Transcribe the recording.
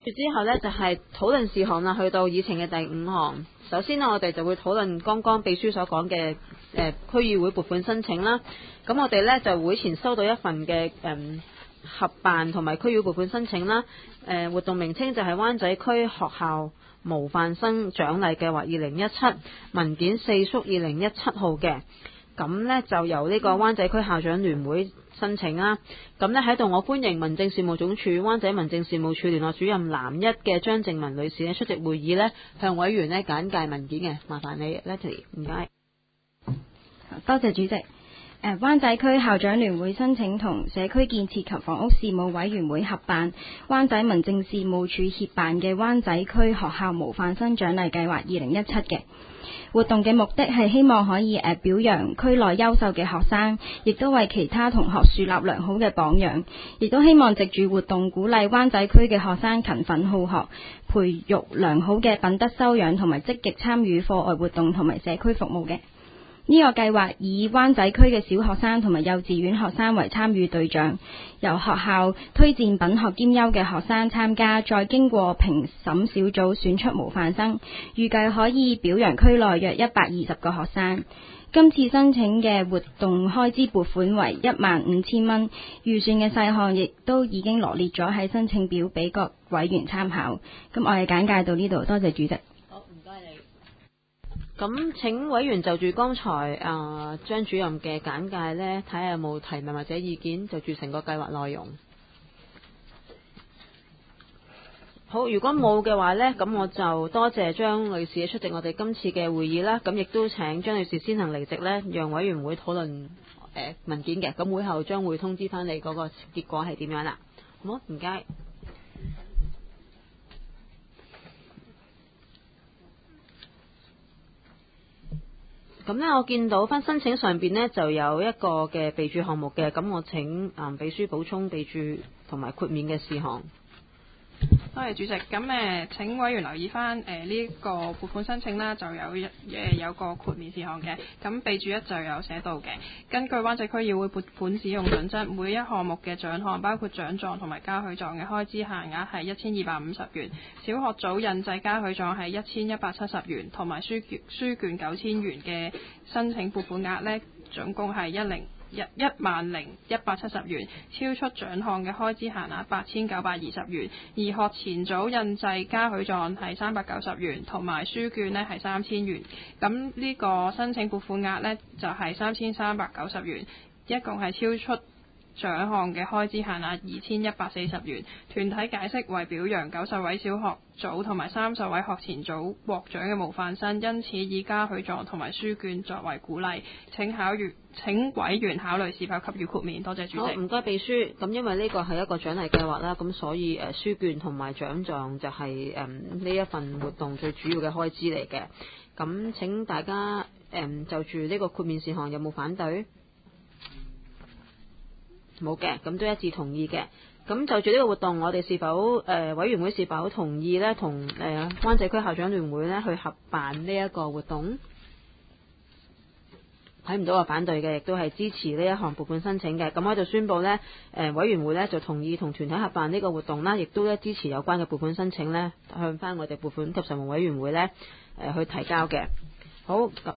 住之後呢，就係討論事項啦，去到議程嘅第5項。首先呢，我哋就會討論剛剛秘書所講嘅區議會撥款申請啦。咁我哋呢，就會前收到一份嘅合辦同埋區議會撥款申請啦。活動名稱就係灣仔區學校模範生獎勵計劃2017，文件4叔2017號嘅。咁呢，就由呢個灣仔區校長聯會申請啦。咁呢，喺度我歡迎民政事務總署灣仔民政事務處聯絡主任藍一嘅張靜文女士呢出席會議呢，向委員呢簡介文件嘅。麻煩你 Letty， 唔該。 多謝主席。灣仔區校長聯會申請同社區建設及房屋事務委員會合辦，灣仔民政事務處協辦嘅灣仔區學校模範生獎勵計劃2017嘅活動嘅目的係希望可以表揚區內優秀嘅學生，亦都為其他同學樹立良好嘅榜樣，亦都希望藉住活動鼓勵灣仔區嘅學生勤奮好學，培育良好嘅品德修養，同埋積極參與課外活動同埋社區服務嘅。呢個計劃以灣仔區嘅小學生同埋幼稚園學生為參與對象，由學校推薦品學兼優嘅學生參加，再經過評審小組選出模範生，預計可以表揚區內約120個學生。今次申請嘅活動開支撥款為15000蚊，預算嘅細項亦都已經羅列咗喺申請表俾各委員參考。咁我哋簡介到呢度，多謝主席。 咁請委員就住剛才張主任嘅簡介呢，睇下有冇提問或者意見，就住成個計劃內容。好，如果冇嘅話呢，咁我就多謝張女士出席我哋今次嘅會議啦。咁亦都請張女士先行離席呢，讓委員會討論文件嘅。咁會後將會通知翻你嗰個結果係點樣啦。好，唔該。咁呢，我見到翻申請上面呢，就有一個嘅備註項目嘅，咁我請秘書補充備註同埋豁免嘅事項。 多謝主席。咁請委員留意翻呢個撥款申請啦，就有個豁免事項嘅。咁備註1就有寫到嘅。根據灣仔區議會撥款使用準則，每一項目嘅獎項包括獎狀同埋嘉許狀嘅開支限額係1250元，小學組印製嘉許狀係1170元，同埋書券9000元嘅申請撥款額呢，總共係10170元，超出獎項嘅開支限額8920元，而學前組印製嘉許狀係390元，同埋書券呢係3000元。咁呢個申請撥款額呢，就係3390元，一共係超出獎項嘅開支限額2140元。團體解釋為表揚90位小學組同埋30位學前組獲獎嘅模範生，因此以嘉許狀同埋書券作為鼓勵，請委員考慮是否給予豁免。多謝主席。 好，唔該秘書。咁因為呢個係一個獎勵計劃啦，咁所以書券同埋獎狀就係呢一份活動最主要嘅開支嚟嘅。咁請大家就住呢個豁免事項有冇反對？冇嘅，咁都一致同意嘅。咁就住呢個活動，我哋是否委員會是否同意呢？同灣仔區校長聯會呢去合辦呢一個活動？睇唔到話反對嘅，亦都係支持呢一項撥款申請嘅。咁我就宣布呢，委員會呢就同意同團體合辦呢個活動啦，亦都支持有關嘅撥款申請呢向翻我哋撥款及財務委員會呢去提交嘅。好。